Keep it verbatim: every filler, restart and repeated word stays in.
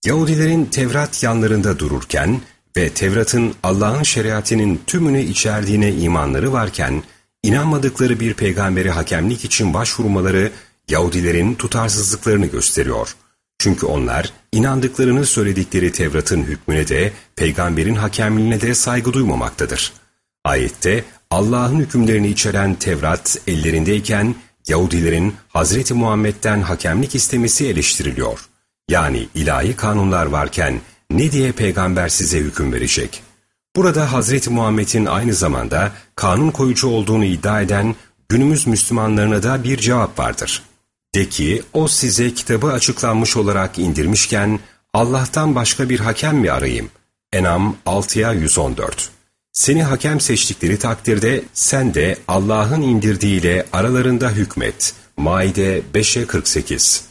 Yahudilerin Tevrat yanlarında dururken ve Tevrat'ın Allah'ın şeriatinin tümünü içerdiğine imanları varken, inanmadıkları bir peygambere hakemlik için başvurmaları Yahudilerin tutarsızlıklarını gösteriyor. Çünkü onlar inandıklarını söyledikleri Tevrat'ın hükmüne de peygamberin hakemliğine de saygı duymamaktadır. Ayette Allah'ın hükümlerini içeren Tevrat ellerindeyken Yahudilerin Hazreti Muhammed'den hakemlik istemesi eleştiriliyor. Yani ilahi kanunlar varken ne diye peygamber size hüküm verecek? Burada Hazreti Muhammed'in aynı zamanda kanun koyucu olduğunu iddia eden günümüz Müslümanlarına da bir cevap vardır. De ki, o size kitabı açıklanmış olarak indirmişken Allah'tan başka bir hakem mi arayayım? En'am altıya yüz on dört. Seni hakem seçtikleri takdirde sen de Allah'ın indirdiğiyle aralarında hükmet. Maide beşe kırk sekiz.